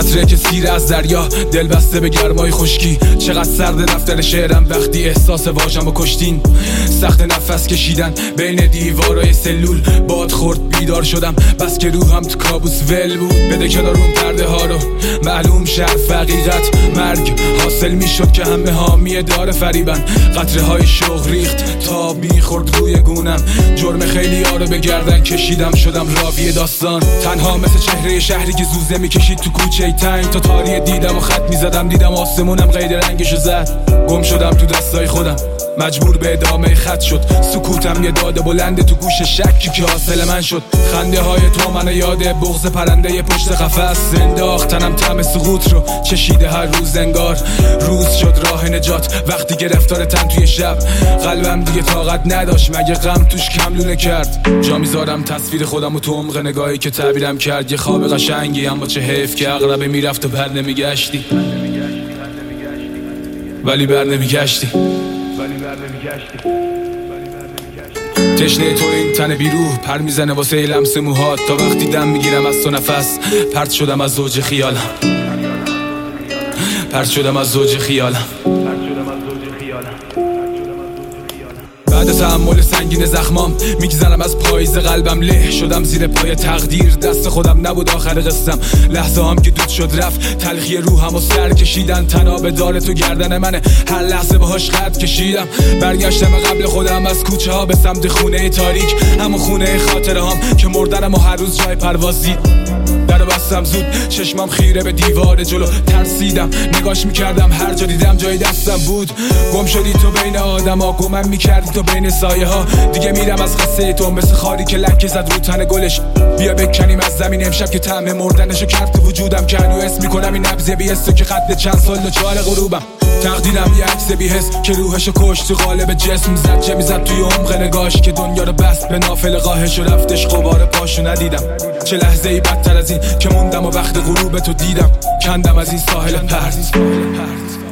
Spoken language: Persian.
قطره که سیر از دریا، دل بسته به گرمای خشکی. چقدر سرد دفتر شعرم وقتی احساس واژه‌مو کشتین. سخت نفس کشیدن بین دیوارای سلول، باد خورد بیدار شدم بس که روحم تو کابوس ول بود. بده کنار اون پرده ها رو، معلوم شرف حقیقت مرگ حاصل میشد که همه حامی دار فریبن. قطره های شوق ریخت تا میخورد روی گونم، جرم خیلی ها رو به گردن کشیدم، شدم راوی داستان. تنها مثل چهره شهری که زوزه میکشید تو کوچه تنگ، تا تاری دیدم و خط میزدم، دیدم آسمونم غیر رنگشو زد. گم شدم تو دستای خودم، مجبور به ادامه خط شد. سکوتم یه داده بلنده تو گوش شکی که حاصل من شد. خنده های تو منو یاده بغض پرنده پشت قفس انداختنم، طعم سقوط رو چشیده هر روز انگار روز شد راه نجات. وقتی گرفتار تن توی شب، قلبم دیگه طاقت نداشت، مگه غم توش کملونه کرد. جا میذارم تصویر خودم و تو عمق نگاهی که تعبیرم کرد. یه خواب قشنگی اما چه حیف که عقربه میرفت و بر نمیگشتی، ولی بر نمیگشتی. تشنه تو این تن بیروح پر میزنه واسه لمس موهات، تا وقتی دم میگیرم از تو نفس پرت شدم از زوج خیالم، پرت شدم از زوج خیالم. بعد تحمل سنگین زخمام میگذرم از پاییز قلبم، له شدم زیر پای تقدیر، دست خودم نبود آخر قصم. لحظه هم که دود شد رفت، تلخی روحم و سر کشیدن. تناب دار تو گردن منه، هر لحظه باهاش خط کشیدم. برگشتم قبل خودم از کوچه ها به سمت خونه تاریک، همون خونه خاطره هم که مردنم و هر روز جای پروازی. درو بستم زود، چشمم خیره به دیوار جلو، ترسیدم نگاش میکردم، هر جا دیدم جای دستم بود. گم شدی تو بین آدم ها، گمم میکردی تو بین سایه ها. دیگه میرم از قصه تو مثل خاری که لکه زد رو تن گلش. بیا بکنیم از زمین امشب که طعم مردنشو کرد تو وجودم، که هنو اسم میکنم این نبض بی‌حسو که قد چند سال دچار غروبم. تقدیرم یه عکس بی‌حس که روحشو کشت تو قالب جسم، زد چه میزد توی عمق نگاش که دنیا رو بست به نافل قاهش و رفتش. غبار پاشو ندیدم، چه لحظه ای بدتر از این که موندم و وقت غروب تو دیدم. کندم از این ساحل پرت.